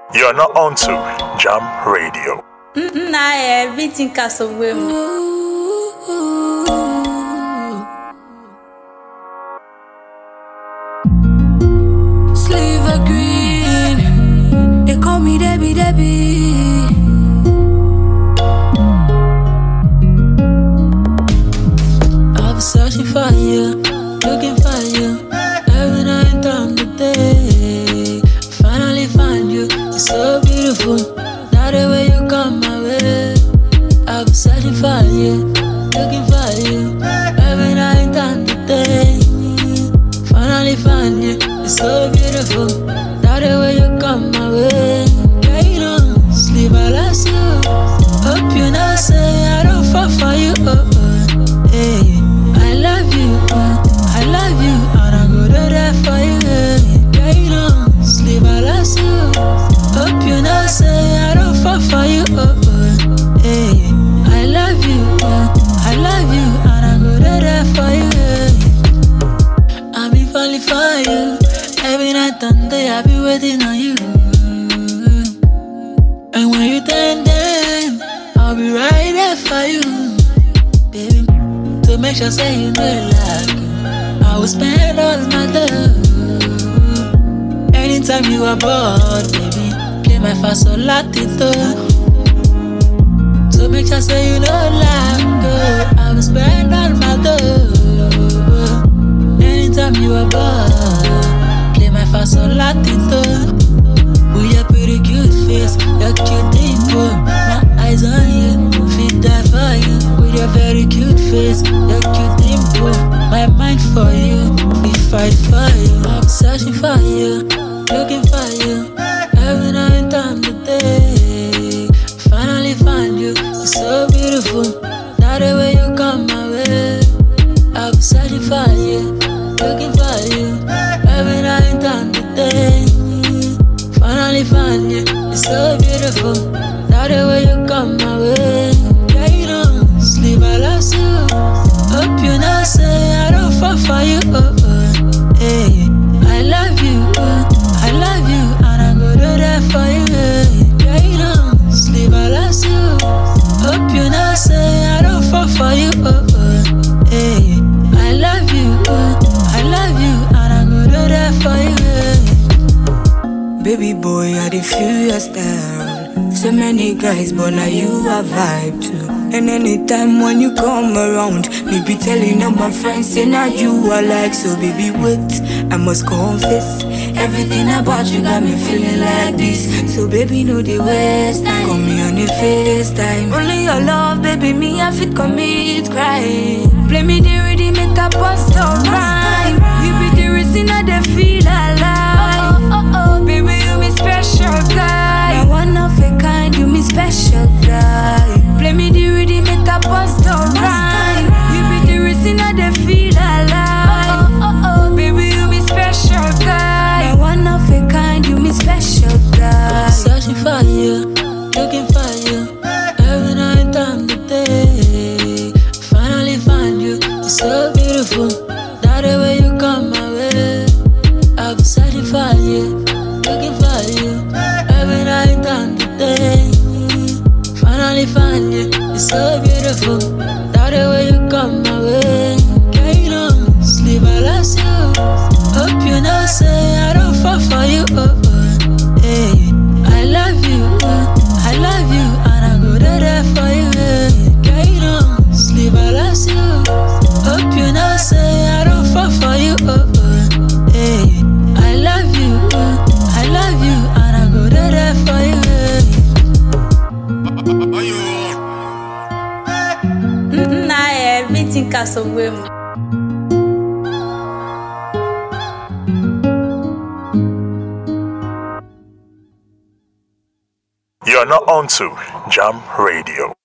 You're not on to Jam Radio. Nah, everything cast away. Sliver green, they call me Debbie Debbie. I've been searching for you, looking for you, every night and the day. Finally find you, you're so beautiful. Now the way you come my way. I've been searching for you, looking for you, every night and the day. Finally find you, you're so beautiful. Now the way you come my way. Yeah, you don't sleep, I lost you. Hope you not say I don't fall for you. Hey, I love you, I love you, and I go there for you. Yeah, you don't sleep, I lost you. Hope you not say I don't fall for you. Hey, I love you, I love you, and I go there for you. I be falling for you. Every night and day I be waiting on you. And when you turn them, I'll be right there for you, baby. To make sure say you know you like it, I will spend all my love. Anytime you are bored, baby, play my Fasolatito. To make sure say you know like it, I will spend all my love. Anytime you are bored, play my Fasolatito. With your pretty cute face, your cute dimple, my eyes on you, feet die for you. With your very cute face, your cute dimple, my mind for you, we fight for you. I'm searching for you, looking for you, every night and the day. Finally find you, you're so beautiful. Now the way you come my way. I'm searching for you, looking for you, every night and the day. Finally find you, you're so beautiful. Now the way you come my way. Yeah, you don't sleep, I lost you. Hope you not say I don't fall for you. Hey, I love you, I love you, and I go there for you. Yeah, you don't sleep, I lost you. Hope you not say I don't fall for you. Hey, I love you, and I go there for you. Baby boy, I dey feel your style. So many guys, but now you a vibe too. And anytime when you come around, me be telling all my friends, say now you are like. So baby wait, I must confess, everything about you got me feeling like this. So baby no dey waste time, call me on the FaceTime. Only your love, baby, me I fit commit crime. Play me the rhythm, make a bust or rhyme. You be the reason I dey feel alive. Baby, you me special guy. Now one of a kind, you me special guy. Play me the rhythm, make a bust or rhyme. You be the reason I dey feel alive. Baby, you me special guy. Now one of a kind, you me special guy. I'm searching for you, looking for you, every night and the day. Finally find you, you're so beautiful. Now the way you come my way. I've been searching for you, looking for you, every night and the day. Finally find you, you're so beautiful. Now the way you come my way. Yeah, you don't sleep, I lost you. Hope you not say I don't fall for you. Hey, I love you, and I go there for you. Yeah, you don't sleep, I lost you. Hope you not say I don't fall for you. Hey, I love you, and I go there for you. Nah, everything cast away. You're not on to Jam Radio.